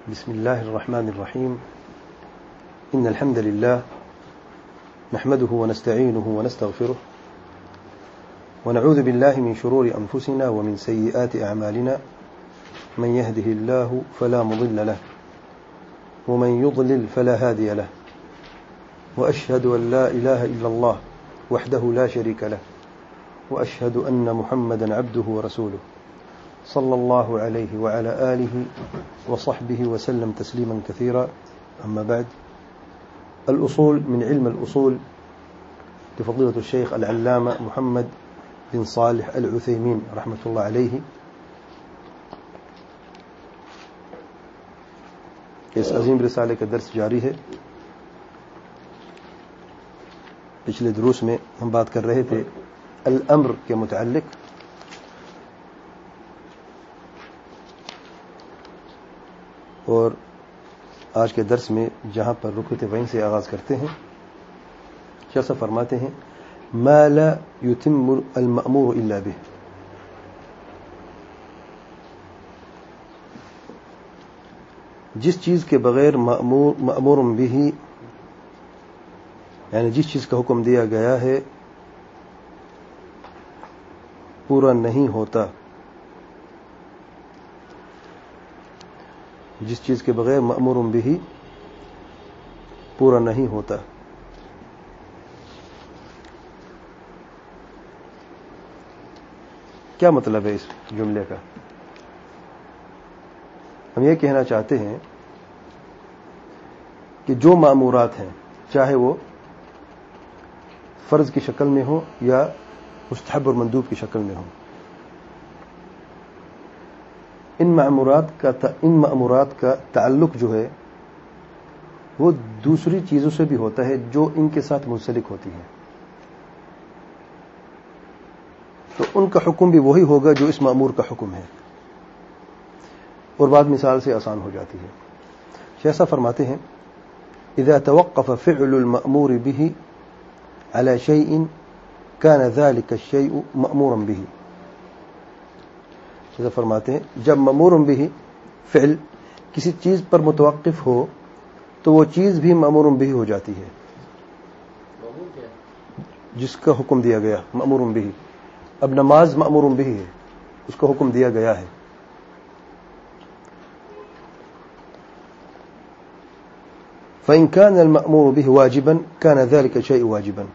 بسم الله الرحمن الرحيم. إن الحمد لله نحمده ونستعينه ونستغفره ونعوذ بالله من شرور أنفسنا ومن سيئات أعمالنا من يهده الله فلا مضل له ومن يضلل فلا هادي له وأشهد أن لا إله إلا الله وحده لا شريك له وأشهد أن محمدا عبده ورسوله صلى الله عليه وعلى آله وصحبه وسلم تسليما كثيرا. أما بعد، الأصول من علم الأصول لفضيلة الشيخ العلامة محمد بن صالح العثيمين رحمة الله عليه. اس عظیم رسالے کا درس جاری ہے. پچھلے دروس میں ہم بات کر رہے تھے الامر کے متعلق، اور آج کے درس میں جہاں پر رکو تھے وہیں سے آغاز کرتے ہیں. شیخ صاحب فرماتے ہیں ما لا يتم المأمور الا به. جس چیز کے بغیر مأمور به، یعنی جس چیز کا حکم دیا گیا ہے پورا نہیں ہوتا، جس چیز کے بغیر مأمور به پورا نہیں ہوتا. کیا مطلب ہے اس جملے کا؟ ہم یہ کہنا چاہتے ہیں کہ جو مأمورات ہیں، چاہے وہ فرض کی شکل میں ہو یا مستحب اور مندوب کی شکل میں ہو، ان مأمورات کا تعلق جو ہے وہ دوسری چیزوں سے بھی ہوتا ہے جو ان کے ساتھ منسلک ہوتی ہیں، تو ان کا حکم بھی وہی ہوگا جو اس مأمور کا حکم ہے، اور بعد مثال سے آسان ہو جاتی ہے. شیخ صاحب فرماتے ہیں اذا توقف فعل المأمور به على شيء كان ذلك الشيء مأمورا به. شیخ صاحب فرماتے ہیں جب مأمور به فعل کسی چیز پر متوقف ہو تو وہ چیز بھی مأمور به ہو جاتی ہے. جس کا حکم دیا گیا مأمور به، اب نماز مأمور به ہے، اس کا حکم دیا گیا ہے. فإن كان المأمور به واجبا كان ذلك الشيء واجبا.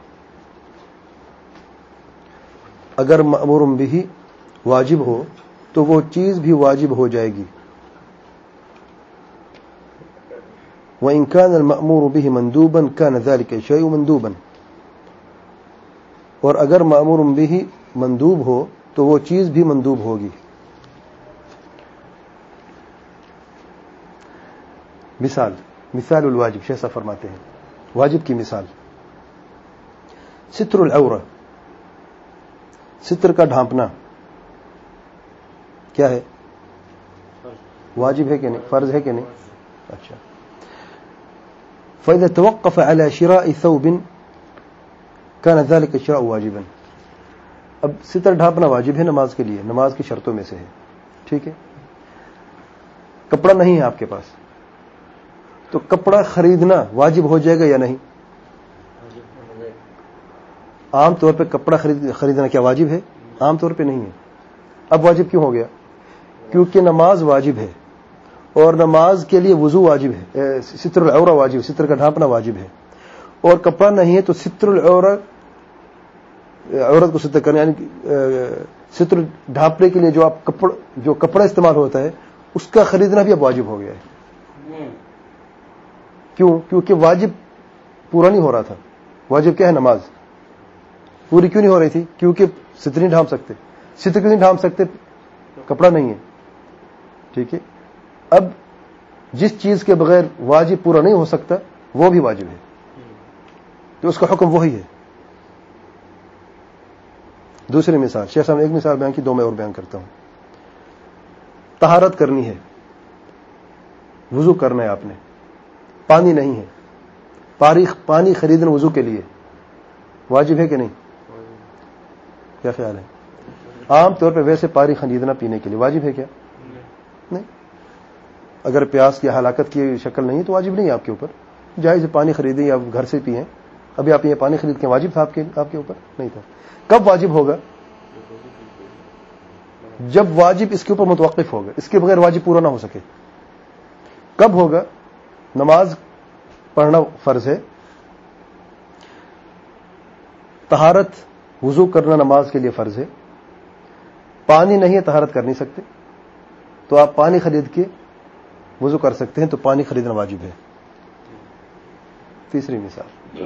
اگر مأمور به واجب ہو تو وہ چیز بھی واجب ہو جائے گی. وإن كان المأمور به مندوبا كان ذلك الشيء مندوبا. اور اگر مأمور به مندوب ہو تو وہ چیز بھی مندوب ہوگی. مثال الواجب. شیخ صاحب فرماتے ہیں واجب کی مثال ستر العورہ، ستر کا ڈھانپنا کیا ہے؟ واجب ہے کہ نہیں؟ فرض ہے کہ نہیں؟ اچھا. فإذا توقف على شراء ثوب كان ذلك الشراء واجبا. اب ستر ڈھانپنا واجب ہے نماز کے لیے، نماز کی شرطوں میں سے ہے، ٹھیک ہے. کپڑا نہیں ہے آپ کے پاس، تو کپڑا خریدنا واجب ہو جائے گا یا نہیں؟ عام طور پہ کپڑا خریدنا کیا واجب ہے؟ عام طور پہ نہیں ہے. اب واجب کیوں ہو گیا؟ کیونکہ نماز واجب ہے، اور نماز کے لیے وضو واجب ہے، ستر العورہ واجب، ستر کا ڈھانپنا واجب ہے، اور کپڑا نہیں ہے تو ستر العورہ، عورت کو ستر کرنا، یعنی ستر ڈھانپنے کے لیے جو کپڑا استعمال ہوتا ہے اس کا خریدنا بھی اب واجب ہو گیا ہے. کیوں؟ کیونکہ واجب پورا نہیں ہو رہا تھا. واجب کیا ہے؟ نماز پوری کیوں نہیں ہو رہی تھی؟ کیونکہ ستر نہیں ڈھانپ سکتے. ستر کیوں نہیں ڈھانپ سکتے؟ کپڑا نہیں ہے، ٹھیک ہے. اب جس چیز کے بغیر واجب پورا نہیں ہو سکتا وہ بھی واجب ہے، تو اس کا حکم وہی ہے. دوسری مثال، شیخ صاحب نے ایک مثال بیان کی، دو میں اور بیان کرتا ہوں. طہارت کرنی ہے، وضو کرنا ہے آپ نے، پانی نہیں ہے، پانی خریدنا وضو کے لیے واجب ہے کہ نہیں؟ کیا خیال ہے؟ عام طور پہ ویسے پانی خریدنا پینے کے لیے واجب ہے کیا؟ نہیں. اگر پیاس کی ہلاکت کی شکل نہیں ہے تو واجب نہیں ہے آپ کے اوپر. جائز پانی خریدیں یا گھر سے پئیں. ابھی آپ یہ پانی خرید کے واجب تھا آپ کے اوپر نہیں تھا. کب واجب ہوگا؟ جب واجب اس کے اوپر متوقف ہوگا, اس کے بغیر واجب پورا نہ ہو سکے. کب ہوگا؟ نماز پڑھنا فرض ہے, طہارت وضو کرنا نماز کے لیے فرض ہے, پانی نہیں ہے طہارت کر نہیں سکتے تو آپ پانی خرید کے وضو کر سکتے ہیں, تو پانی خریدنا واجب ہے. تیسری مثال,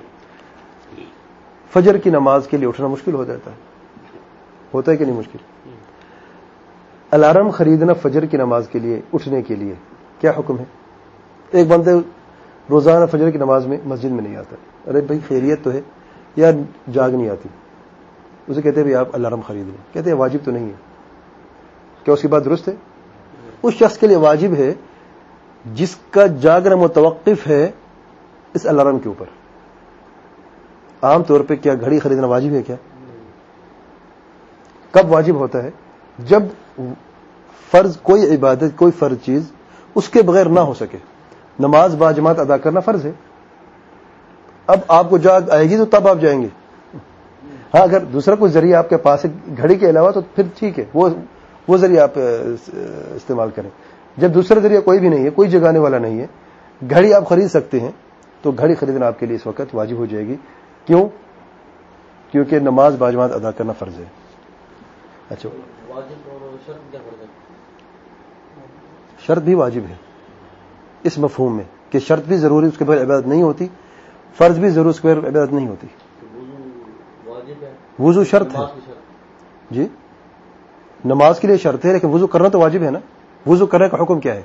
فجر کی نماز کے لیے اٹھنا مشکل ہو جاتا ہے, ہوتا ہے کہ نہیں مشکل؟ الارم خریدنا فجر کی نماز کے لیے اٹھنے کے لیے کیا حکم ہے؟ ایک بندے روزانہ فجر کی نماز میں مسجد میں نہیں آتا, ارے بھائی خیریت تو ہے یا جاگ نہیں آتی, اسے کہتے ہیں بھائی آپ الارم خرید لیں, کہتے ہیں واجب تو نہیں ہے. کیا اس کی بات درست ہے؟ اس شخص کے لیے واجب ہے جس کا جاگنا متوقف ہے اس الارم کے اوپر. عام طور پہ کیا گھڑی خریدنا واجب ہے کیا؟ کب واجب ہوتا ہے؟ جب فرض کوئی عبادت, کوئی فرض چیز اس کے بغیر نہ ہو سکے. نماز باجماعت ادا کرنا فرض ہے, اب آپ کو جاگ آئے گی تو تب آپ جائیں گے. ہاں اگر دوسرا کوئی ذریعہ آپ کے پاس ہے گھڑی کے علاوہ تو پھر ٹھیک ہے, وہ ذریعہ آپ استعمال کریں. جب دوسرا ذریعہ کوئی بھی نہیں ہے, کوئی جگانے والا نہیں ہے, گھڑی آپ خرید سکتے ہیں, تو گھڑی خریدنا آپ کے لیے اس وقت واجب ہو جائے گی. کیوں؟ کیونکہ نماز باجماعت ادا کرنا فرض ہے. اچھا, شرط بھی واجب ہے اس مفہوم میں کہ شرط بھی ضروری, اس کے بغیر عبادت نہیں ہوتی. فرض بھی ضرور, اس کے بغیر عبادت نہیں ہوتی. وضو شرط ہے جی, نماز کے لیے شرط ہے, لیکن وضو کرنا تو واجب ہے نا. وضو کرنے کا حکم کیا ہے؟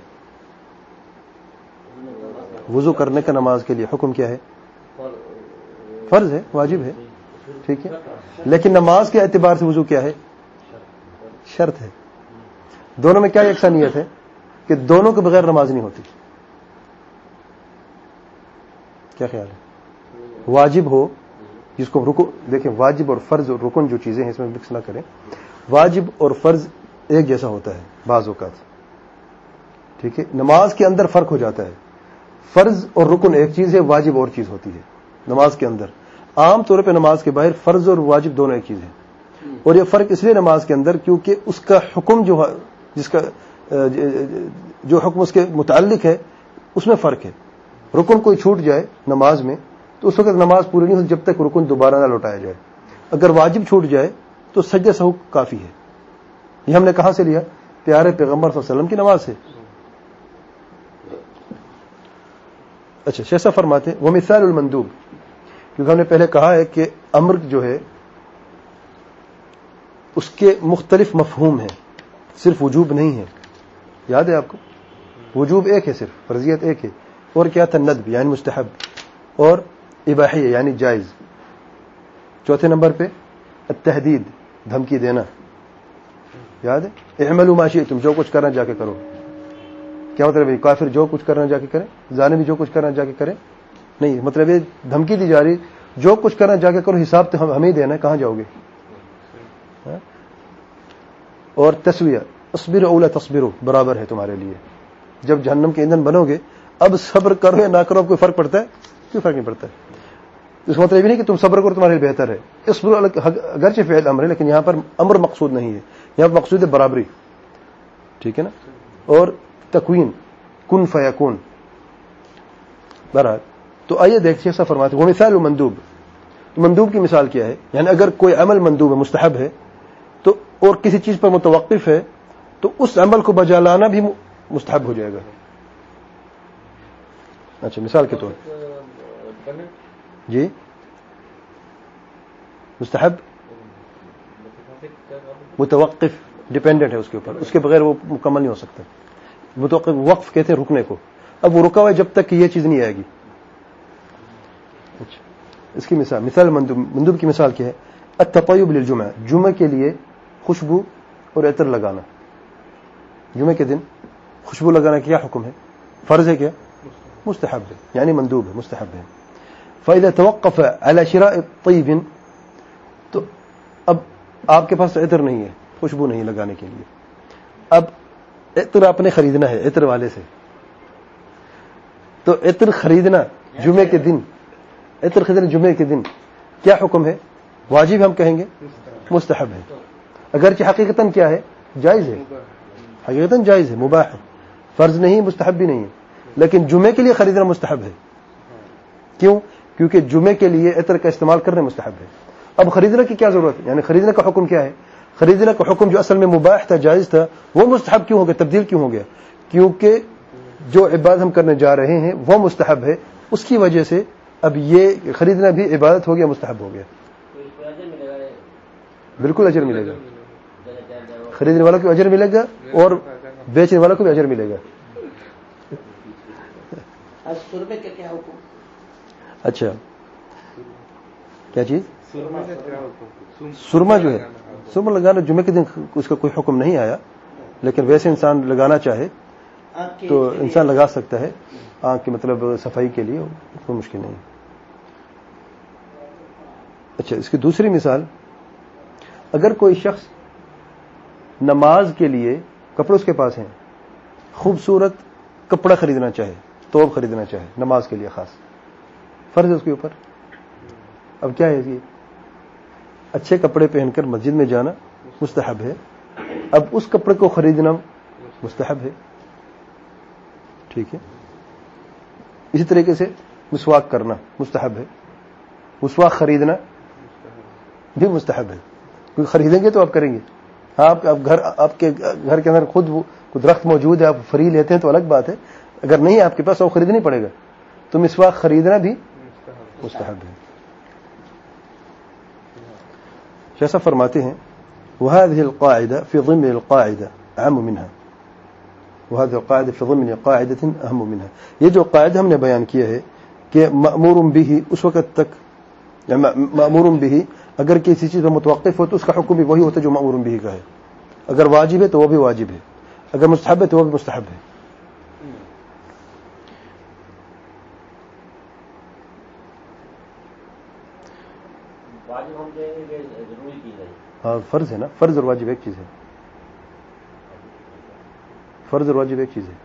وضو کرنے کا نماز کے لیے حکم کیا ہے؟ فرض ہے, واجب ہے, ٹھیک ہے. لیکن نماز کے اعتبار سے وضو کیا ہے؟ شرط ہے. دونوں میں کیا یکسانیت ہے کہ دونوں کے بغیر نماز نہیں ہوتی. کیا خیال ہے؟ واجب ہو جس کو رکو, دیکھیں واجب اور فرض اور رکن جو چیزیں ہیں اس میں مکس نہ کریں. واجب اور فرض ایک جیسا ہوتا ہے بعض اوقات, ٹھیک ہے. نماز کے اندر فرق ہو جاتا ہے. فرض اور رکن ایک چیز ہے, واجب اور چیز ہوتی ہے نماز کے اندر. عام طور پہ نماز کے باہر فرض اور واجب دونوں ایک چیز ہے, اور یہ فرق اس لیے نماز کے اندر کیونکہ اس کا حکم جو جس کا جو حکم اس کے متعلق ہے اس میں فرق ہے. رکن کوئی چھوٹ جائے نماز میں تو اس وقت نماز پوری نہیں ہوتی جب تک رکن دوبارہ نہ لوٹایا جائے. اگر واجب چھوٹ جائے تو سجدہ سہو کافی ہے. یہ ہم نے کہاں سے لیا؟ پیارے پیغمبر صلی اللہ علیہ وسلم کی نماز سے. اچھا, شیخ صاحب فرماتے ہیں وہ مثال المندوب, کیونکہ ہم نے پہلے کہا ہے کہ امر جو ہے اس کے مختلف مفہوم ہیں, صرف وجوب نہیں ہے. یاد ہے آپ کو؟ وجوب ایک ہے, صرف فرضیت ایک ہے, اور کیا تھا؟ ندب یعنی مستحب, اور اباحیہ یعنی جائز. چوتھے نمبر پہ التحدید, دھمکی دینا. یاد ہے؟ اعملوا ما شئتم, جو کچھ کرنا جا کے کرو. کیا مطلب ہے؟ کافر جو کچھ کرنا جا کے کرے, ظالم بھی جو کچھ کرنا جا کے کرے نہیں. مطلب یہ دھمکی دی جا رہی جو کچھ کرنا جا کے کرو, حساب تو ہمیں دینا ہے, کہاں جاؤ گے؟ اور تسویہ, اصبروا او لا تصبروا, برابر ہے تمہارے لیے. جب جہنم کے ایندھن بنو گے, اب صبر کرو یا نہ کرو, اب کوئی فرق پڑتا ہے؟ کوئی فرق نہیں پڑتا ہے. اس کا مطلب یہ نہیں کہ تم صبر کرو تمہارے لیے بہتر ہے. اصبروا اگرچہ فعل امر ہے, لیکن یہاں پر امر مقصود نہیں ہے, یہاں پر مقصود ہے برابری, ٹھیک ہے نا. اور تکوین, کن فیکون, برابر. تو آئیے دیکھیے ایسا فرماتے ہیں وہ مثال مندوب. مندوب کی مثال کیا ہے؟ یعنی اگر کوئی عمل مندوب ہے, مستحب ہے, تو اور کسی چیز پر متوقف ہے, تو اس عمل کو بجا لانا بھی مستحب ہو جائے گا. اچھا, مثال کے طور جی, مستحب متوقف ڈیپینڈنٹ ہے اس کے اوپر, اس کے بغیر وہ مکمل نہیں ہو سکتا. متوقف وقف کہتے ہیں رکنے کو, اب وہ رکا ہوا ہے جب تک کہ یہ چیز نہیں آئے گی. اچھا, اس کی مثال مندوب کی مثال کیا ہے؟ التطیب للجمعہ, جمعہ کے لیے خوشبو اور عطر لگانا. جمعہ کے دن خوشبو لگانا کیا حکم ہے؟ فرض ہے کیا؟ مستحب ہے, یعنی مندوب ہے, مستحب ہے. فإذا توقف على شراء طيب, تو اب آپ کے پاس عطر نہیں ہے, خوشبو نہیں لگانے کے لیے. اب عطر آپ نے خریدنا ہے عطر والے سے, تو عطر خریدنا جمعے کے دن, عطر خریدنا جمعے کے دن کیا حکم ہے؟ واجب ہم کہیں گے مستحب ہے, اگرچہ حقیقتاً کیا ہے؟ جائز ہے, حقیقتاً جائز ہے, مباح ہے, فرض نہیں, مستحب بھی نہیں ہے, لیکن جمعے کے لیے خریدنا مستحب ہے. کیوں؟ کیونکہ جمعے کے لیے عطر کا استعمال کرنا مستحب ہے. اب خریدنے کی کیا ضرورت ہے؟ یعنی خریدنے کا حکم کیا ہے؟ خریدنے کا حکم جو اصل میں مباح تھا, جائز تھا, وہ مستحب کیوں ہو گیا, تبدیل کیوں ہو گیا؟ کیونکہ جو عبادت ہم کرنے جا رہے ہیں وہ مستحب ہے, اس کی وجہ سے اب یہ خریدنا بھی عبادت ہو گیا, مستحب ہو گیا. بالکل اجر ملے گا, خریدنے والوں کو اجر ملے گا اور بیچنے والوں کو بھی اجر ملے گا. اچھا کیا چیز؟ سرما جو ہے, سرما لگانا جمعے کے دن اس کا کوئی حکم نہیں آیا, لیکن ویسے انسان لگانا چاہے تو انسان لگا سکتا ہے, آنکھ کی مطلب صفائی کے لیے, کوئی مشکل نہیں. اچھا, اس کی دوسری مثال, اگر کوئی شخص نماز کے لیے کپڑے اس کے پاس ہیں, خوبصورت کپڑا خریدنا چاہے, توب خریدنا چاہے نماز کے لیے خاص, فرض ہے اس کے اوپر. اب کیا ہے یہ؟ اچھے کپڑے پہن کر مسجد میں جانا مستحب ہے, اب اس کپڑے کو خریدنا مستحب ہے. ٹھیک ہے. اسی طریقے سے مسواک کرنا مستحب ہے, مسواک خریدنا بھی مستحب ہے, کیونکہ خریدیں گے تو آپ کریں گے. ہاں, آپ کے گھر کے اندر خود درخت موجود ہے, آپ فری لیتے ہیں تو الگ بات ہے, اگر نہیں آپ کے پاس وہ خریدنا پڑے گا, تو مسواک خریدنا بھی مستحب ہے. جیسا فرماتے ہیں وهذه القاعدة في ضمن القاعدة أهم منها, وهذه القاعدة في ضمن قاعدة أهم منها. یہ جو قاعدہ ہم نے بیان کیا ہے کہ مأمور به اس وقت تک, مأمور به اگر کسی چیز پر متوقف ہو تو اس کا حکم بھی وہی ہوتا ہے جو مأمور به کا ہے. اگر واجب ہے تو وہ بھی واجب ہے, اگر مستحب ہے تو وہ بھی مستحب ہے. ہاں, فرض ہے نا, فرض اور واجب ایک چیز ہے, فرض اور واجب ایک چیز ہے.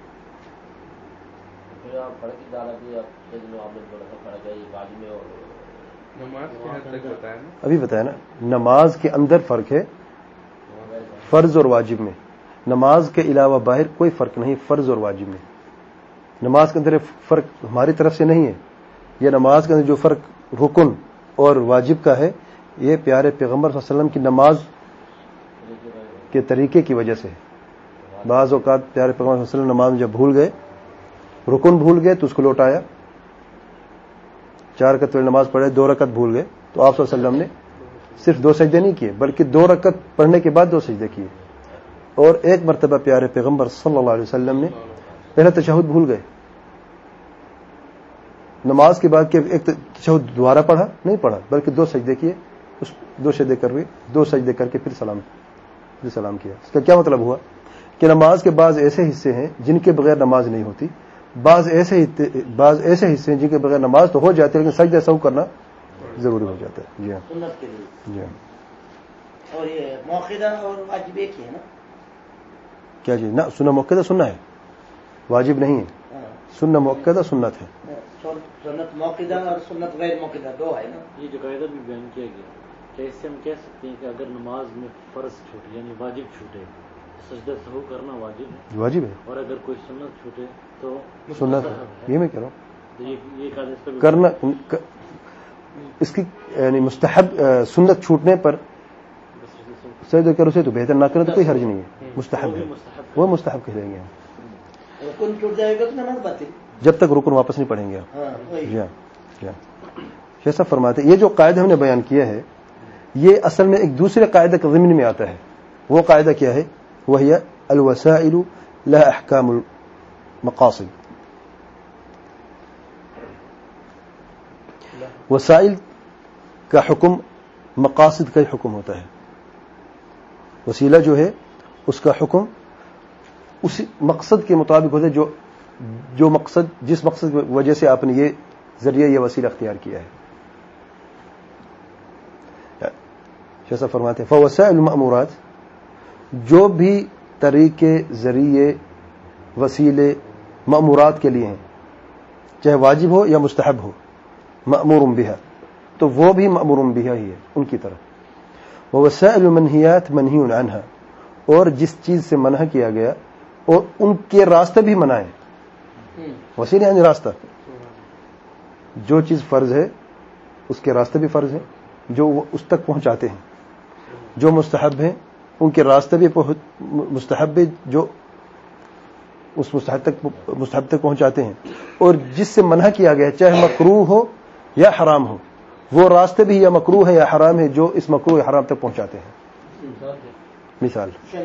ابھی بتایا نا, نماز کے اندر فرق ہے فرض اور واجب میں, نماز کے علاوہ باہر کوئی فرق نہیں فرض اور واجب میں. نماز کے اندر فرق ہماری طرف سے نہیں ہے, یہ نماز کے اندر جو فرق رکن اور واجب کا ہے, یہ پیارے پیغمبر صلی اللہ علیہ وسلم کی نماز کے طریقے کی وجہ سے. بعض اوقات پیارے پیغمبر صلی اللہ علیہ وسلم نماز جب بھول گئے, رکن بھول گئے تو اس کو لوٹایا, 4 رکعت والی نماز پڑھے 2 رکعت بھول گئے تو آپ صلی اللہ علیہ وسلم نے صرف 2 سجدے نہیں کیے بلکہ 2 رکعت پڑھنے کے بعد 2 سجدے کیے. اور ایک مرتبہ پیارے پیغمبر صلی اللہ علیہ وسلم نے پہلا تشہد بھول گئے, نماز کے بعد کہ ایک تشہد دوبارہ پڑھا نہیں پڑھا بلکہ 2 سجدے کیے, اس 2 سجدے کر کے پھر سلام کیا. اس کا کیا مطلب ہوا کہ نماز کے بعض ایسے حصے ہیں جن کے بغیر نماز نہیں ہوتی, بعض ایسے حصے ہیں جن کے بغیر نماز تو ہو جاتی ہے لیکن سجدہ سہو کرنا ضروری ہو جاتا ہے. جی ہاں, سنت کے لیے. جی ہاں. اور یہ موقدہ اور واجب ایک ہی ہے نا؟ کیا چیز؟ نہ, سنہ موقدہ سننا ہے, واجب نہیں ہے. سنہ موقدہ سنت ہے. سنت موقدہ اور سنت غیر موقدہ 2 ہے نا. یہ جو قاعدہ بھی بیان کیا گیا, کیا اس سے ہم کہہ سکتے ہیں کہ اگر نماز میں فرض چھوٹے یعنی واجب چھوٹے سجدہ سہو کرنا واجب ہے, اور اگر کوئی سنت چھوٹے تو سنت ہے. یہ میں کہہ رہا ہوں, تو یہ قاعدہ کرنا اس کی یعنی مستحب سنت چھوٹنے پر سجدہ کرو سے تو بہتر نہ کرے تو کوئی حرج نہیں ہے, مستحب ہے, وہ مستحب کہہ دیں گے ہم. رکن ٹوٹ جائے گا تو نماز باطل, جب تک رکن واپس نہیں پڑھیں گے آپ. جی ہاں. جیسا فرماتے یہ جو قاعدہ ہم نے بیان کیا ہے یہ اصل میں ایک دوسرے قاعدہ کے ضمن میں آتا ہے. وہ قاعدہ کیا ہے؟ وہی الوسائل لها احکام المقاصد. وسائل کا حکم مقاصد کا حکم ہوتا ہے. وسیلہ جو ہے اس کا حکم اسی مقصد کے مطابق ہوتا ہے جو مقصد, جس مقصد کی وجہ سے آپ نے یہ ذریعہ یہ وسیلہ اختیار کیا ہے. جیسا فرماتے ہیں فوسائل المأمورات, جو بھی طریقے، ذریعے، وسیلے مأمورات کے لیے ہیں، چاہے واجب ہو یا مستحب ہو، مأمور بہا، تو وہ بھی مأمور بہا ہی ہے ان کی طرف۔ ووسائل المنہیات منہی عنہا، اور جس چیز سے منع کیا گیا اور ان کے راستے بھی منع ہیں۔ وسیلہ یعنی راستہ، جو چیز فرض ہے اس کے راستے بھی فرض ہیں جو وہ اس تک پہنچاتے ہیں، جو مستحب ہیں ان کے راستے بھی مستحب ہے جو اس مستحب تک پہنچاتے ہیں، اور جس سے منع کیا گیا چاہے مکروہ ہو یا حرام ہو، وہ راستے بھی یا مکروہ ہے یا حرام ہے جو اس مکروہ یا حرام تک پہنچاتے ہیں۔ مثال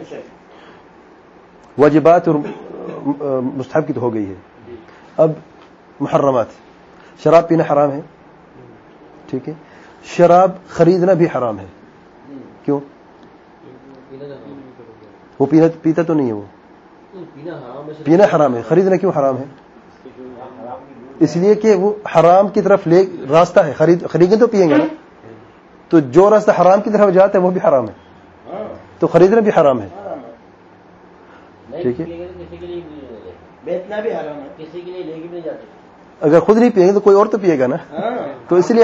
واجبات اور مستحب کی تو ہو گئی ہے، اب محرمات، شراب پینا حرام ہے، ٹھیک ہے، شراب خریدنا بھی حرام ہے، کیوں؟ وہ پیتا تو نہیں ہے، وہ پینا حرام ہے، خریدنا کیوں حرام ہے؟ اس لیے کہ وہ حرام کی طرف راستہ ہے، خریدیں تو پیئیں گے نا، تو جو راستہ حرام کی طرف جاتا ہے وہ بھی حرام ہے، تو خریدنا بھی حرام ہے، ٹھیک ہے، بیچنا بھی حرام ہے، کسی کے لیے لے کے نہیں جاتے، اگر خود نہیں پیئیں گے تو کوئی اور تو پیے گا نا، تو اس لیے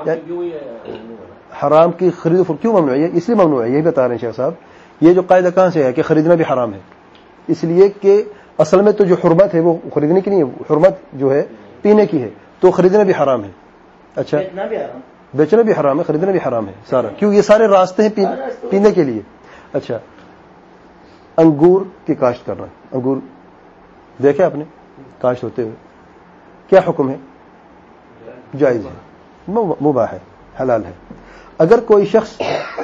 حرام کی خرید و فروخت کیوں ممنوع ہے؟ اس لیے ممنوع ہے، یہی بتا رہے ہیں شیخ صاحب، یہ جو قاعدہ کہاں سے ہے کہ خریدنا بھی حرام ہے؟ اس لیے کہ اصل میں تو جو حرمت ہے وہ خریدنے کی نہیں ہے، حرمت جو ہے پینے کی ہے، تو خریدنا بھی حرام ہے۔ اچھا، بیچنا بھی حرام ہے، خریدنا بھی حرام ہے سارا، کیوں؟ یہ سارے راستے ہیں پینے کے لیے۔ اچھا، انگور کی کاشت کرنا، انگور دیکھے آپ نے کاشت ہوتے ہوئے، کیا حکم ہے؟ جائز ہے، مباح ہے، حلال ہے۔ اگر کوئی شخص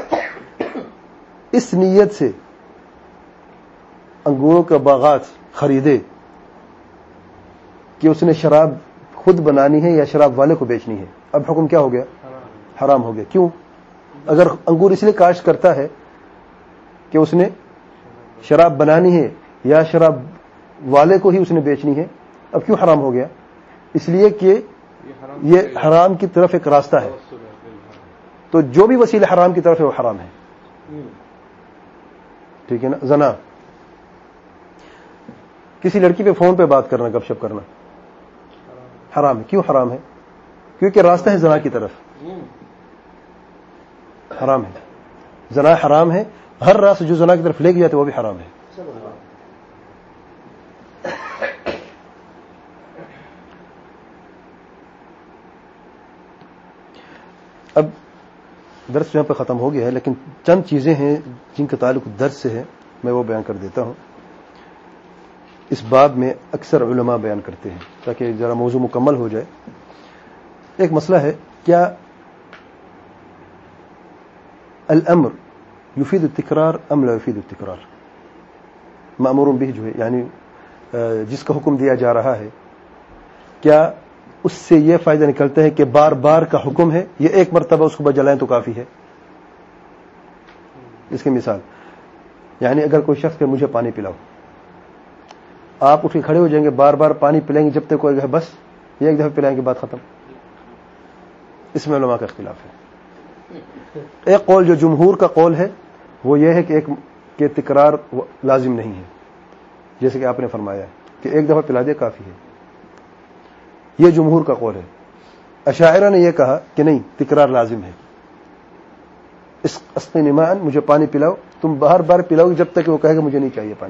اس نیت سے انگوروں کا باغات خریدے کہ اس نے شراب خود بنانی ہے یا شراب والے کو بیچنی ہے، اب حکم کیا ہو گیا؟ حرام ہو گیا، کیوں؟ اگر انگور اس لیے کاشت کرتا ہے کہ اس نے شراب بنانی ہے یا شراب والے کو ہی اس نے بیچنی ہے، اب کیوں حرام ہو گیا؟ اس لیے کہ یہ حرام کی طرف ایک راستہ ہے، تو جو بھی وسیلہ حرام کی طرف ہے وہ حرام ہے، ٹھیک ہے نا؟ زنا، کسی لڑکی پہ فون پہ بات کرنا، گپ شپ کرنا حرام ہے، کیوں حرام ہے؟ کیونکہ راستہ ہے زنا کی طرف، حرام ہے، زنا حرام ہے، ہر راستہ جو زنا کی طرف لے کے جاتے وہ بھی حرام ہے۔ اب درس یہاں پہ ختم ہو گیا ہے، لیکن چند چیزیں ہیں جن کا تعلق درس سے ہے، میں وہ بیان کر دیتا ہوں۔ اس باب میں اکثر علماء بیان کرتے ہیں تاکہ ذرا موضوع مکمل ہو جائے۔ ایک مسئلہ ہے، کیا الامر یفید التکرار ام لا یفید التکرار؟ مأمور به جو ہے، یعنی جس کا حکم دیا جا رہا ہے، کیا اس سے یہ فائدہ نکلتا ہے کہ بار بار کا حکم ہے، یہ ایک مرتبہ اس کو بجلائیں تو کافی ہے؟ اس کی مثال، یعنی اگر کوئی شخص کہ مجھے پانی پلاؤ، آپ اٹھ کے کھڑے ہو جائیں گے، بار بار پانی پلائیں گے جب تک کوئی ہے، بس یہ ایک دفعہ پلائیں گے بعد ختم؟ اس میں علماء کا اختلاف ہے۔ ایک قول جو جمہور کا قول ہے وہ یہ ہے کہ تکرار لازم نہیں ہے، جیسے کہ آپ نے فرمایا کہ ایک دفعہ پلا دے کافی ہے، یہ جمہور کا قول ہے۔ اشاعرہ نے یہ کہا کہ نہیں، تکرار لازم ہے، اس اسقنی ماء، مجھے پانی پلاؤ، تم بار بار پلاؤ جب تک وہ کہے گا مجھے نہیں چاہیے پانی۔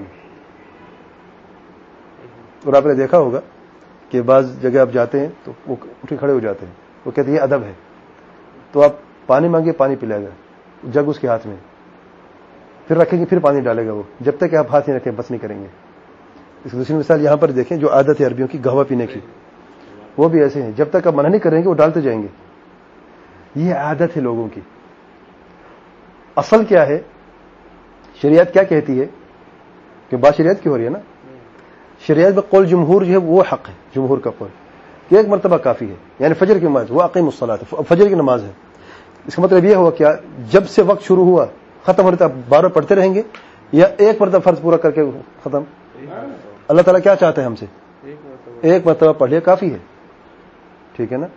اور آپ نے دیکھا ہوگا کہ بعض جگہ آپ جاتے ہیں تو وہ اٹھے کھڑے ہو جاتے ہیں، وہ کہتے ہیں یہ ادب ہے، تو آپ پانی مانگے، پانی پلائے گا، جگ اس کے ہاتھ میں، پھر رکھیں گے، پھر پانی ڈالے گا وہ، جب تک کہ آپ ہاتھ نہیں رکھیں بس نہیں کریں گے۔ اس کی دوسری مثال یہاں پر دیکھیں، جو عادت ہے عربیوں کی قہوہ پینے کی، وہ بھی ایسے ہیں، جب تک آپ منع نہیں کریں گے وہ ڈالتے جائیں گے، یہ عادت ہے لوگوں کی۔ اصل کیا ہے؟ شریعت کیا کہتی ہے؟ کہ بات شریعت کی ہو رہی ہے نا، شریعت میں قول جمہور جو ہے وہ حق ہے، جمہور کا قول کہ ایک مرتبہ کافی ہے، یعنی فجر کی نماز، وہ اقیم الصلاۃ، فجر کی نماز ہے، اس کا مطلب یہ ہوا کیا؟ جب سے وقت شروع ہوا ختم ہونے تک بار بار پڑھتے رہیں گے یا ایک مرتبہ فرض پورا کر کے ختم؟ اللہ تعالیٰ کیا چاہتے ہیں ہم سے؟ ایک مرتبہ پڑھ لیا کافی ہے، ٹھیک ہے نا؟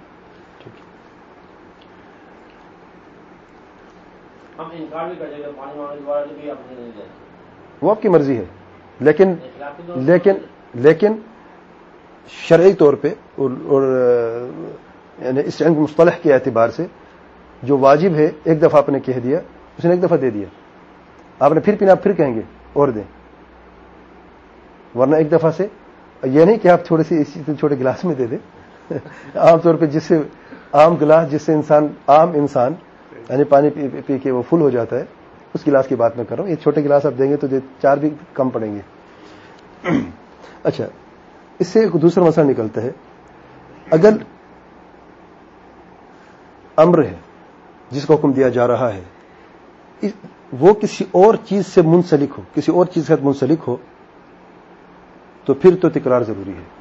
ہم انکار بھی کر دیں گے، پانی مانگنے کے بعد بھی آپ نہیں جائیں، وہ آپ کی مرضی ہے، لیکن شرعی طور پہ اور یعنی اس علم مصطلح کے اعتبار سے جو واجب ہے ایک دفعہ آپ نے کہہ دیا، اس نے ایک دفعہ دے دیا، آپ نے پھر پینا آپ پھر کہیں گے اور دیں، ورنہ ایک دفعہ سے یہ نہیں کہ آپ تھوڑی سی اسی چھوٹے گلاس میں دے دیں. عام طور پہ جس سے عام گلاس جس سے عام انسان یعنی پانی پی کے وہ فل ہو جاتا ہے، اس گلاس کی بات میں کر رہا ہوں. یہ چھوٹے گلاس آپ دیں گے تو 4 بھی کم پڑیں گے. اچھا، اس سے ایک دوسرا مسئلہ نکلتا ہے. اگر امر ہے جس کا حکم دیا جا رہا ہے وہ کسی اور چیز سے منسلک ہو، کسی اور چیز کے ساتھ منسلک ہو، تو پھر تو تکرار ضروری ہے.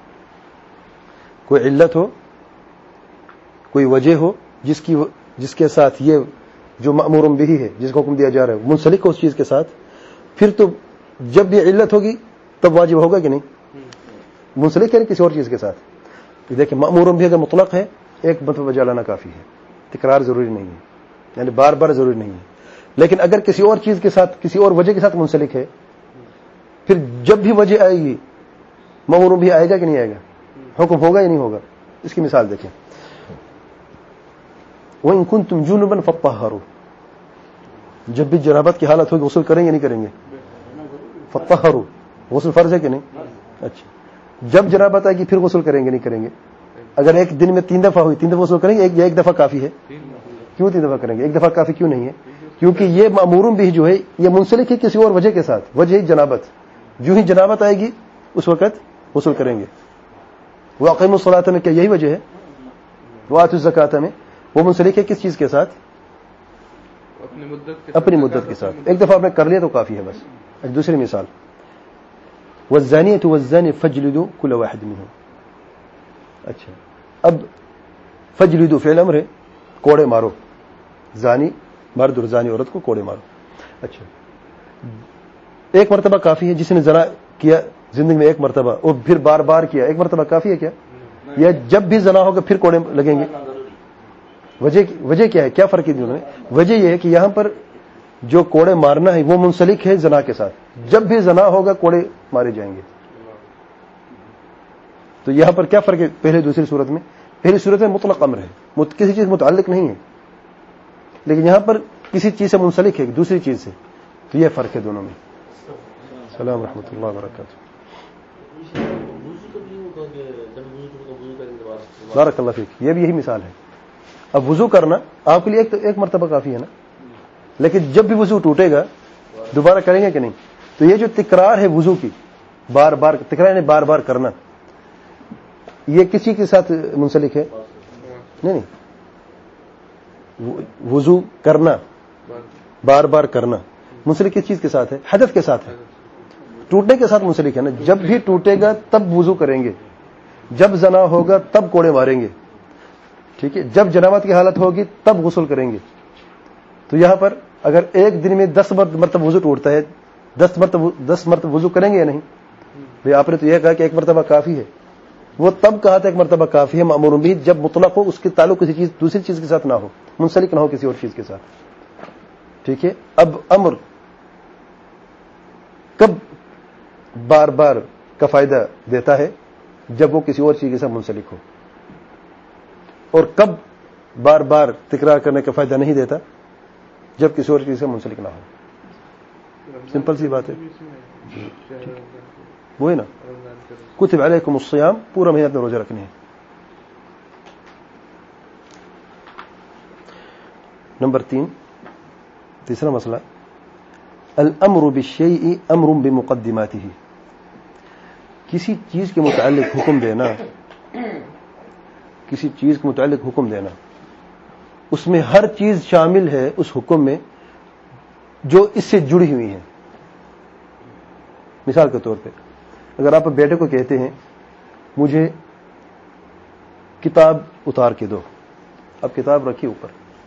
کوئی علت ہو، کوئی وجہ ہو جس کے ساتھ یہ جو مأمور بہ ہے، جس کا حکم دیا جا رہا ہے، منسلک ہو اس چیز کے ساتھ، پھر تو جب بھی علت ہوگی تب واجب ہوگا کہ نہیں؟ منسلک ہے کسی اور چیز کے ساتھ. دیکھیں مأمور بہ اگر مطلق ہے ایک مرتبہ وجہ لانا کافی ہے، تکرار ضروری نہیں ہے، یعنی بار بار ضروری نہیں ہے. لیکن اگر کسی اور چیز کے ساتھ، کسی اور وجہ کے ساتھ منسلک ہے، پھر جب بھی وجہ آئے گی مأمور بہ آئے گا کہ نہیں آئے گا؟ حکم ہوگا یا نہیں ہوگا؟ اس کی مثال دیکھیں. وَإِن كُنتُمْ جُنُبًا فَطَّهَّرُوا، جب بھی جنابت کی حالت ہوگی غسل کریں گے نہیں کریں گے؟ فَطَّهَّرُوا، غسل فرض ہے کہ نہیں؟ اچھا، جب جنابت آئے گی پھر غسل کریں گے نہیں کریں گے؟ اگر ایک دن میں 3 دفعہ ہوئی 3 دفعہ غسل کریں گے یا ایک دفعہ کافی ہے؟ کیوں 3 دفعہ کریں گے؟ ایک دفعہ کافی کیوں نہیں ہے؟ کیونکہ یہ مأمور بہ جو ہے یہ منسلک ہے کسی اور وجہ کے ساتھ. وجہ جنابت، جو ہی جنابت آئے گی اس وقت غسل کریں گے. وَأَقِیمُوا الصَّلَاةَ میں کیا یہی وجہ ہے؟ وَآتُوا الزَّکَاةَ میں وہ منسلک ہے کس چیز کے ساتھ؟ اپنی مدت کے ساتھ. ایک دفعہ آپ نے کر لیا تو کافی ہے بس. ایک دوسری مثال، وَالزَّانِيَةُ وَالزَّانِي فَاجْلِدُوا كُلَّ وَاحِدٍ مِنْهُمْ. اچھا، اب فجلدوا فعل امر ہے، کوڑے مارو. زانی مرد اور زانی عورت کو کوڑے مارو. اچھا، ایک مرتبہ کافی ہے؟ جس نے زنا کیا زندگی میں ایک مرتبہ اور پھر بار بار کیا، ایک مرتبہ کافی ہے کیا؟ یا جب بھی زنا ہوگا پھر کوڑے لگیں گے؟ وجہ کیا ہے؟ کیا فرق ہے دونوں میں؟ وجہ یہ ہے کہ یہاں پر جو کوڑے مارنا ہے وہ منسلک ہے زنا کے ساتھ، جب بھی زنا ہوگا کوڑے مارے جائیں گے. تو یہاں پر کیا فرق ہے پہلے دوسری صورت میں؟ پہلی صورت میں مطلق امر ہے، کسی چیز متعلق نہیں ہے، لیکن یہاں پر کسی چیز سے منسلک ہے دوسری چیز سے. تو یہ فرق ہے دونوں میں. السلام ورحمۃ اللہ وبرکاتہ. بارک اللہ فیک. یہ بھی یہی مثال ہے. اب وضو کرنا آپ کے لیے ایک مرتبہ کافی ہے نا، لیکن جب بھی وضو ٹوٹے گا دوبارہ کریں گے کہ نہیں؟ تو یہ جو تکرار ہے وضو کی، بار بار تکرار ہے، بار بار کرنا، یہ کسی کے ساتھ منسلک ہے؟ نہیں. وضو کرنا بار بار کرنا منسلک کس چیز کے ساتھ ہے؟ حدث کے ساتھ ہے، ٹوٹنے کے ساتھ منسلک ہے نا. جب بھی ٹوٹے گا تب وضو کریں گے، جب زنا ہوگا تب کوڑے ماریں گے، ٹھیک ہے؟ جب جنابت کی حالت ہوگی تب غسل کریں گے. تو یہاں پر اگر ایک دن میں 10 مرتبہ وضو ٹوٹتا ہے، 10 مرتبہ وضو کریں گے یا نہیں؟ بھئی آپ نے تو یہ کہا کہ ایک مرتبہ کافی ہے. وہ تب کہا تھا ایک مرتبہ کافی ہے مأمور بہ جب مطلق ہو، اس کے تعلق کسی چیز دوسری چیز کے ساتھ نہ ہو، منسلک نہ ہو کسی اور چیز کے ساتھ. ٹھیک ہے؟ اب امر کب بار بار کا فائدہ دیتا ہے؟ جب وہ کسی اور چیز کے ساتھ منسلک ہو. اور کب بار بار تکرار کرنے کا فائدہ نہیں دیتا؟ جب کسی اور چیز سے منسلک نہ ہو. سمپل سی بات ہے. وہ ہے نا، کتب علیکم الصیام، پورا مہینہ اپنے روزے رکھنے ہیں. نمبر 3، تیسرا مسئلہ، الامر بالشیء امر بمقدماته. کسی چیز کے متعلق حکم دینا، کسی چیز کے متعلق حکم دینا، اس میں ہر چیز شامل ہے اس حکم میں جو اس سے جڑی ہوئی ہیں. مثال کے طور پہ اگر آپ بیٹے کو کہتے ہیں مجھے کتاب اتار کے دو، اب کتاب رکھی اوپر،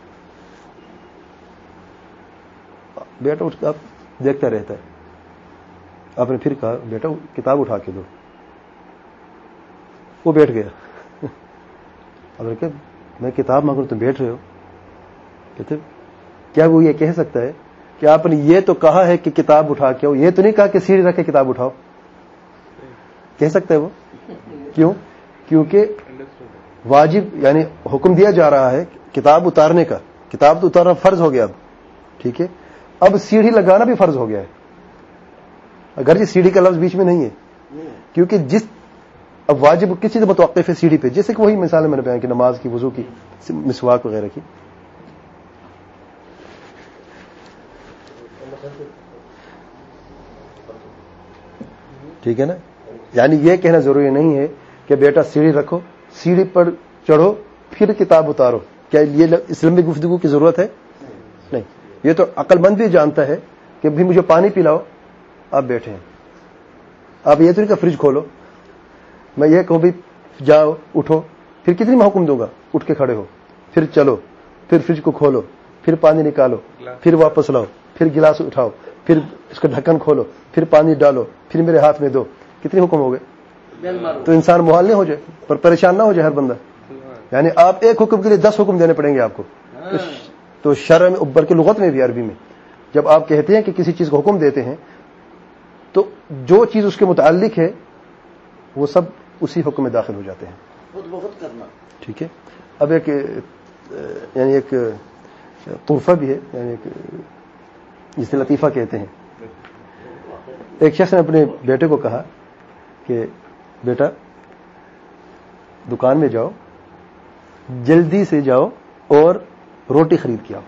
بیٹا اٹھ آپ دیکھتا رہتا ہے. آپ نے پھر کہا بیٹا کتاب اٹھا کے دو، وہ بیٹھ گیا. اب نے کہا میں کتاب مانگوں تم بیٹھ رہے ہو. کہتے کیا وہ یہ کہہ سکتا ہے کہ آپ نے یہ تو کہا ہے کہ کتاب اٹھا کے آؤ, یہ تو نہیں کہا کہ سیڑھی رکھ کے کتاب اٹھاؤ. کہہ سکتے وہ کیوں؟ کیونکہ واجب یعنی حکم دیا جا رہا ہے کتاب اتارنے کا, کتاب تو اتارنا فرض ہو گیا اب, ٹھیک ہے. اب سیڑھی لگانا بھی فرض ہو گیا ہے, اگر یہ سیڑھی کا لفظ بیچ میں نہیں ہے, کیونکہ جس اب واجب کسی سے متوقف ہے سیڑھی پہ, جیسے کہ وہی مثالیں میں نے بیان کی, نماز کی, وضو کی, مسواک وغیرہ کی. ٹھیک ہے نا. یعنی یہ کہنا ضروری نہیں ہے کہ بیٹا سیڑھی رکھو, سیڑھی پر چڑھو پھر کتاب اتارو. کیا یہ اس لمبی گفتگو کی ضرورت ہے؟ نہیں. یہ تو عقل مند بھی جانتا ہے کہ بھی مجھے پانی پلاؤ, آپ بیٹھے ہیں, آپ یہ تو نہیں کہ فریج کھولو, میں یہ کہوں بھی جاؤ اٹھو, پھر کتنی میں حکم دوں گا, اٹھ کے کھڑے ہو, پھر چلو, پھر فریج کو کھولو, پھر پانی نکالو, پھر واپس لاؤ, پھر گلاس اٹھاؤ, پھر اس کا ڈھکن کھولو, پھر پانی ڈالو, پھر میرے ہاتھ میں دو. کتنے حکم ہو گئے؟ تو انسان محال نہیں ہو جائے, پر پریشان نہ ہو جائے ہر بندہ. یعنی آپ ایک حکم کے لیے 10 حکم دینے پڑیں گے آپ کو. تو شرع میں اوپر کی لغت میں بھی, عربی میں جب آپ کہتے ہیں کہ کسی چیز کو حکم دیتے ہیں تو جو چیز اس کے متعلق ہے وہ سب اسی حکم میں داخل ہو جاتے ہیں. خود بخود کرنا. ٹھیک ہے. اب ایک یعنی ایک طرفہ بھی ہے, یعنی ایک جسے لطیفہ کہتے ہیں. ایک شخص نے اپنے بیٹے کو کہا کہ بیٹا دکان میں جاؤ, جلدی سے جاؤ اور روٹی خرید کے آؤ.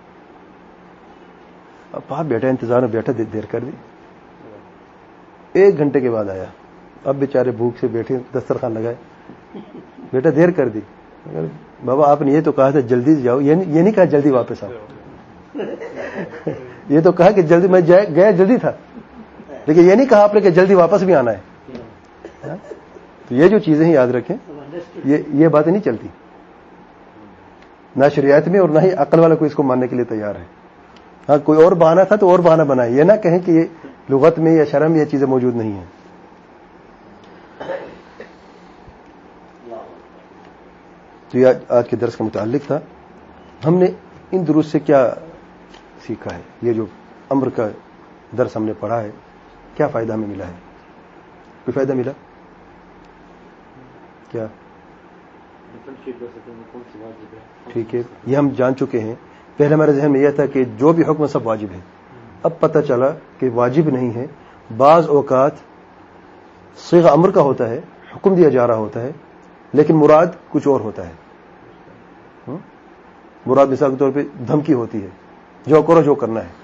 اب آپ بیٹا انتظار میں بیٹھا, دیر کر دی. 1 گھنٹے کے بعد آیا, اب بیچارے بھوک سے بیٹھے, دسترخوان لگائے. بیٹا دیر کر دی. بابا آپ نے یہ تو کہا تھا جلدی سے جاؤ, یہ نہیں کہا جلدی واپس آؤ. یہ تو کہا کہ جلدی, میں گیا جلدی تھا, لیکن یہ نہیں کہا آپ نے کہ جلدی واپس بھی آنا ہے. تو یہ جو چیزیں ہیں یاد رکھیں, یہ باتیں نہیں چلتی, نہ شریعت میں اور نہ ہی عقل والا کوئی اس کو ماننے کے لیے تیار ہے. ہاں کوئی اور بہانہ تھا تو اور بہانہ بنائے, یہ نہ کہیں کہ یہ لغت میں یا شرع میں یہ چیزیں موجود نہیں ہیں. تو یہ آج کے درس کا متعلق تھا. ہم نے ان دروس سے کیا سیکھا ہے؟ یہ جو امر کا درس ہم نے پڑھا ہے, کیا فائدہ ہمیں ملا ہے؟ کوئی فائدہ ملا کیا؟ ٹھیک ہے, یہ ہم جان چکے ہیں. پہلے ہمارے ذہن میں یہ تھا کہ جو بھی حکم سب واجب ہے. اب پتہ چلا کہ واجب نہیں ہے. بعض اوقات صیغہ امر کا ہوتا ہے, حکم دیا جا رہا ہوتا ہے, لیکن مراد کچھ اور ہوتا ہے. مراد مثال کے طور پہ دھمکی ہوتی ہے, جو کرو جو کرنا ہے.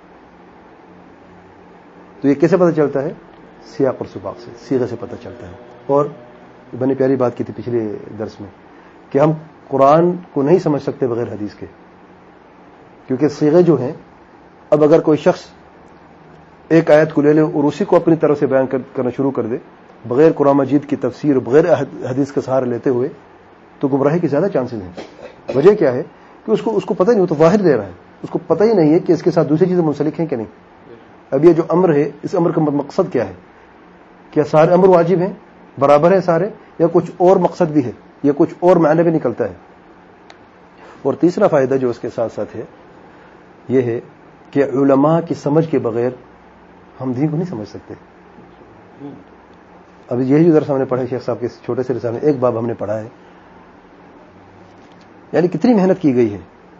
تو یہ کیسے پتہ چلتا ہے؟ سیاق اور سباق سے, صیغے سے پتہ چلتا ہے. اور بڑی پیاری بات کی تھی پچھلے درس میں کہ ہم قرآن کو نہیں سمجھ سکتے بغیر حدیث کے, کیونکہ صیغے جو ہیں, اب اگر کوئی شخص ایک آیت کو لے لے اور اسی کو اپنی طرف سے بیان کرنا شروع کر دے بغیر قرآن مجید کی تفسیر, بغیر حدیث کا سہارا لیتے ہوئے, تو گمراہی کے زیادہ چانسز ہیں. وجہ کیا ہے کہ اس کو پتہ نہیں, وہ تو واحد دے رہا ہے, اس کو پتہ ہی نہیں ہے کہ اس کے ساتھ دوسری چیزیں منسلک ہیں کہ نہیں. اب یہ جو امر ہے, اس امر کا مقصد کیا ہے؟ کیا سارے امر واجب ہیں, برابر ہیں سارے, یا کچھ اور مقصد بھی ہے, یا کچھ اور معنی بھی نکلتا ہے؟ اور تیسرا فائدہ جو اس کے ساتھ ساتھ ہے یہ ہے کہ علماء کی سمجھ کے بغیر ہم دین کو نہیں سمجھ سکتے. اب یہی جو درس ہم نے پڑھا ہے شیخ صاحب کے چھوٹے سے رسالے میں, ایک باب ہم نے پڑھا ہے, یعنی کتنی محنت کی گئی ہے.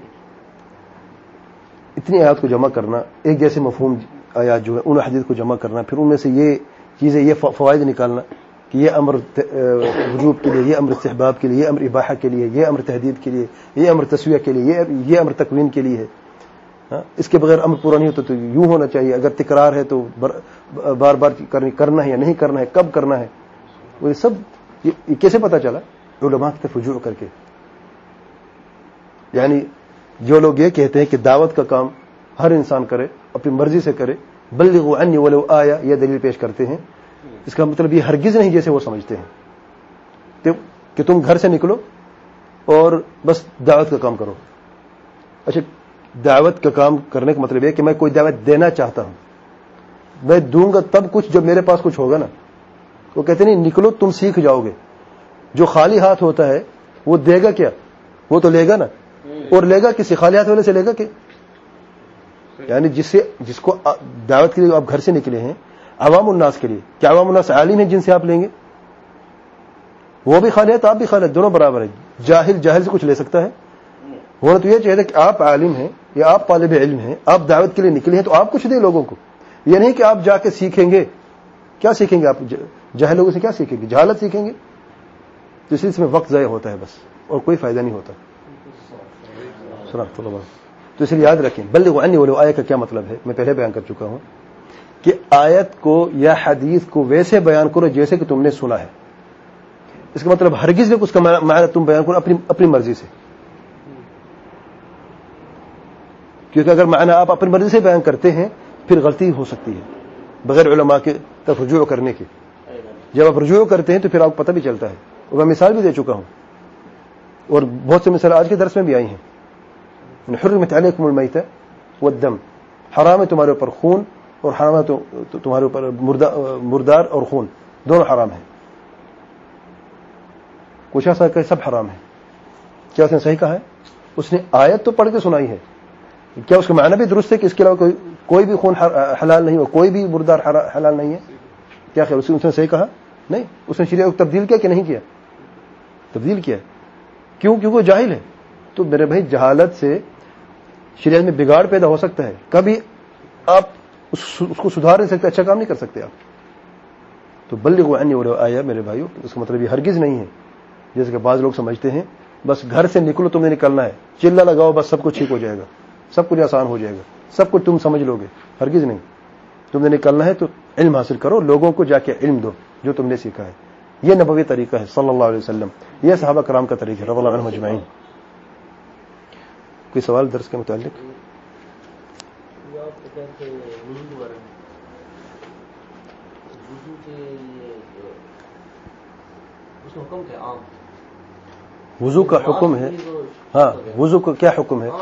اتنی آیات کو جمع کرنا, ایک جیسے مفہوم آیات جو ہے ان حدیث کو جمع کرنا, پھر ان میں سے یہ چیزیں, یہ فوائد نکالنا کہ یہ امر وجوب کے لیے, یہ امر استحباب کے لیے, یہ امر اباحہ کے لیے, یہ امر تحدید کے لیے, یہ امر تسویہ کے لیے, یہ امر تکوین کے لیے ہے. اس کے بغیر امر پورا نہیں ہوتا. تو یوں ہونا چاہیے, اگر تکرار ہے تو بار بار کرنا ہے یا نہیں کرنا ہے, کب کرنا ہے, وہ سب یہ کیسے پتا چلا؟ علماء کی طرف رجوع کر کے. یعنی جو لوگ یہ کہتے ہیں کہ دعوت کا کام ہر انسان کرے, اپنی مرضی سے کرے, بلغوا عنی ولو آیا, یہ دلیل پیش کرتے ہیں. اس کا مطلب یہ ہرگز نہیں جیسے وہ سمجھتے ہیں کہ تم گھر سے نکلو اور بس دعوت کا کام کرو. اچھا, دعوت کا کام کرنے کا مطلب یہ کہ میں کوئی دعوت دینا چاہتا ہوں, میں دوں گا تب کچھ جب میرے پاس کچھ ہوگا نا. وہ کہتے نہیں نکلو تم سیکھ جاؤ گے. جو خالی ہاتھ ہوتا ہے وہ دے گا کیا؟ وہ تو لے گا نا, اور لے گا کسی خالی ہاتھ والے سے لے گا کہ یعنی جس کو دعوت کے لیے آپ گھر سے نکلے ہیں عوام الناس کے لیے، کیا عوام الناس عالم ہیں جن سے آپ لیں گے؟ وہ بھی خالیت آپ بھی خالیت، دونوں برابر ہے. جاہل سے کچھ لے سکتا ہے؟ ہونا تو یہ چاہیے کہ آپ عالم ہیں یا آپ طالب علم ہیں، آپ دعوت کے لیے نکلے ہیں تو آپ کچھ دیں لوگوں کو. یہ نہیں کہ آپ جا کے سیکھیں گے. کیا سیکھیں گے آپ؟ جاہل لوگوں سے کیا سیکھیں گے؟ جہالت سیکھیں گے. تو اس میں وقت ضائع ہوتا ہے بس، اور کوئی فائدہ نہیں ہوتا. تو اس لیے یاد رکھیں بلغوا عنی ولو آیہ کا کیا مطلب ہے، میں پہلے بیان کر چکا ہوں کہ آیت کو یا حدیث کو ویسے بیان کرو جیسے کہ تم نے سنا ہے. اس کا مطلب ہرگز نہیں اس کا معنی تم بیان کرو اپنی مرضی سے، کیونکہ اگر معنی آپ اپنی مرضی سے بیان کرتے ہیں پھر غلطی ہو سکتی ہے بغیر علماء کے طرف رجوع کرنے کی. جب آپ رجوع کرتے ہیں تو پھر آپ کو پتہ بھی چلتا ہے. اور میں مثال بھی دے چکا ہوں، اور بہت سے مثال آج کے درس میں بھی آئی ہیں. حرمت علیکم المیتہ والدم، حرام ہے تمہارے اوپر خون، اور حرام ہے تمہارے اوپر مردار اور خون، دونوں حرام ہیں. کچھ ایسا کہ سب حرام ہے. کیا اس نے صحیح کہا ہے؟ اس نے آیت تو پڑھ کے سنائی ہے. کیا اس کا معنی بھی درست ہے کہ اس کے علاوہ کوئی بھی خون حلال نہیں ہو، کوئی بھی مردار حلال نہیں ہے؟ کیا خیال؟ اس نے صحیح کہا؟ نہیں. اس نے شریعت کو تبدیل کیا کہ نہیں کیا؟ تبدیل کیا. کیوں؟ کیونکہ وہ جاہل ہے. تو میرے بھائی جہالت سے شریعت میں بگاڑ پیدا ہو سکتا ہے. کبھی آپ اس کو سدھار نہیں سکتے، اچھا کام نہیں کر سکتے آپ. تو بلغوا عنی ولو آیہ میرے بھائیو، اس کا مطلب یہ ہرگز نہیں ہے جیسے کہ بعض لوگ سمجھتے ہیں بس گھر سے نکلو تم نے نکلنا ہے، چلا لگاؤ بس سب کچھ ٹھیک ہو جائے گا، سب کچھ آسان ہو جائے گا، سب کچھ تم سمجھ لو گے. ہرگز نہیں. تم نے نکلنا ہے تو علم حاصل کرو، لوگوں کو جا کے علم دو جو تم نے سیکھا ہے. یہ نبوی طریقہ ہے صلی اللہ علیہ وسلم، یہ صحابہ کرام کا طریقہ ہے رضی اللہ عنہم اجمعین. کوئی سوال درس کے متعلق؟ وضو کا حکم ہے. ہاں وضو کا کیا حکم ہے؟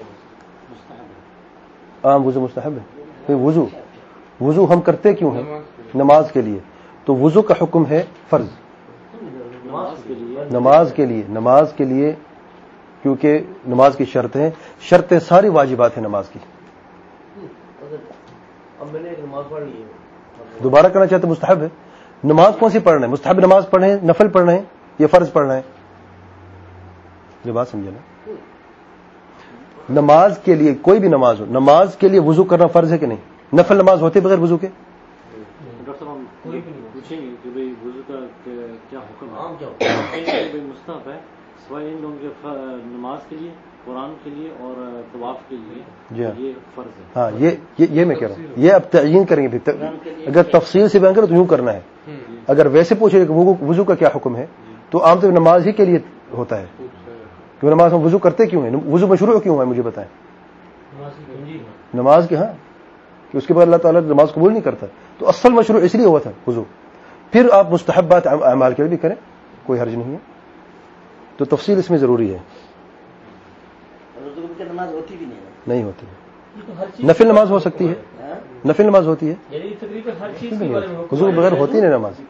عام وضو مستحب ہے. وضو ہم کرتے کیوں ہیں؟ نماز کے لیے. تو وضو کا حکم ہے فرض نماز کے لیے کیونکہ نماز کی شرط ہے. شرطیں ساری واجبات ہیں نماز کی. دوبارہ کرنا چاہتے مستحب ہے. نماز کون سی پڑھنا ہے؟ مستحب نماز پڑھیں، نفل پڑھنا ہے یا فرض پڑھنا ہے؟ یہ بات سمجھے نا. نماز کے لیے کوئی بھی نماز ہو، نماز کے لیے وضو کرنا فرض ہے کہ نہیں؟ نفل نماز ہوتے بغیر وضو کے؟ ڈاکٹر صاحب ہم پوچھیں گے کہ بھائی وضو کا کیا حکم ہے؟ مستحب ہے سوائے ان لوگوں کے نماز کے لیے، قرآن کے لیے اور طواف کے لیے. جی یہ فرض ہے. ہاں یہ میں کہہ رہا ہوں. یہ اب تعین کریں گے. اگر تفصیل سے بیان کرو تو یوں کرنا ہے. اگر ویسے پوچھے کہ وضو کا کیا حکم ہے تو عام طور پر نماز ہی کے لیے ہوتا ہے. کیونکہ نماز ہم وضو کرتے کیوں ہیں؟ وضو مشروع کیوں ہے مجھے بتائیں. نماز کے ہاں کہ اس کے بعد اللہ تعالیٰ نماز قبول نہیں کرتا. تو اصل مشروع اس لیے ہوا تھا وضو. پھر آپ مستحبات اعمال کے لیے بھی کریں، کوئی حرج نہیں ہے. تو تفصیل اس میں ضروری ہے. نماز ہوتی بھی نہیں ہوتی. نفل نماز ہو سکتی ہے. نفل نماز ہوتی ہے. وضو کے بغیر ہوتی نہیں نماز.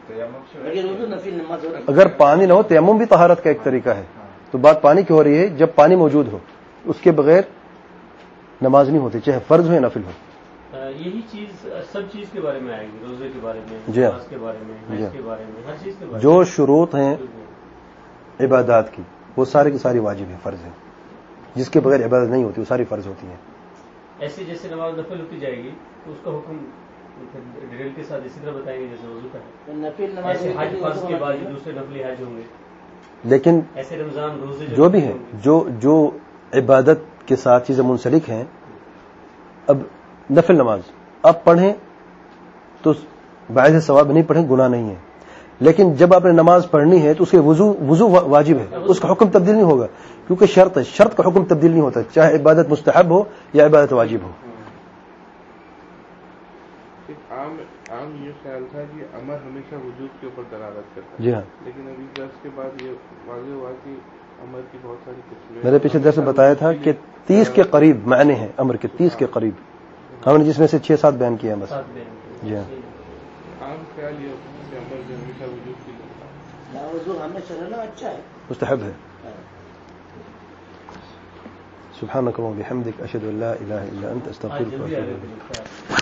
اگر پانی نہ ہو تیمم بھی طہارت کا ایک طریقہ ہے. تو بات پانی کی ہو رہی ہے جب پانی موجود ہو، اس کے بغیر نماز نہیں ہوتی، چاہے فرض ہو یا نفل ہو. یہی چیز سب چیز کے بارے میں آئے گی، روزے کے بارے میں، جی نماز کے بارے میں، حج کے بارے میں، ہر چیز کے بارے میں. جو شروط ہیں عبادات کی وہ سارے کی ساری واجب ہیں، فرض ہیں. جس کے بغیر عبادت نہیں ہوتی وہ ساری فرض ہوتی ہیں. ایسے جیسے نماز نفل ہوتی جائے گی تو اس کا حکم ڈیٹیل کے ساتھ اسی طرح بتائیں گے جیسے وضو کا ہے. ایسے حج فرض کے بعد دوسرے نفلی حج ہوں گے. لیکن ایسے رمضان روزے جو بھی ہیں جو عبادت کے ساتھ چیزیں منسلک ہیں. اب نفل نماز آپ پڑھیں تو باعث ثواب نہیں، پڑھیں گناہ نہیں ہے. لیکن جب آپ نے نماز پڑھنی ہے تو اس کے وضو واجب ہے، اس کا حکم تبدیل نہیں ہوگا کیونکہ شرط ہے. شرط کا حکم تبدیل نہیں ہوتا چاہے عبادت مستحب ہو یا عبادت واجب ہو. عام یہ خیال تھا کہ امر ہمیشہ وجود کے اوپر دلالت کرتا ہے. جی ہاں. لیکن ابھی درس کے بعد یہ واضح ہوا کہ امر کی بہت ساری قسمیں. میں نے پچھلے درس میں بتایا تھا کہ 30 کے قریب معنی ہیں امر کے، 30 کے قریب. ہم نے جس میں سے 6-7 بیان کیے ہیں بس. جی ہاں. عام خیال یہ ہوتا ہے کہ امر جو ہمیشہ وجود کی وضو ہمیشہ رہنا اچھا ہے، مستحب ہے. سبحانك اللهم وبحمدك اشهد ان لا اله الا انت استغفرك واتوب اليك.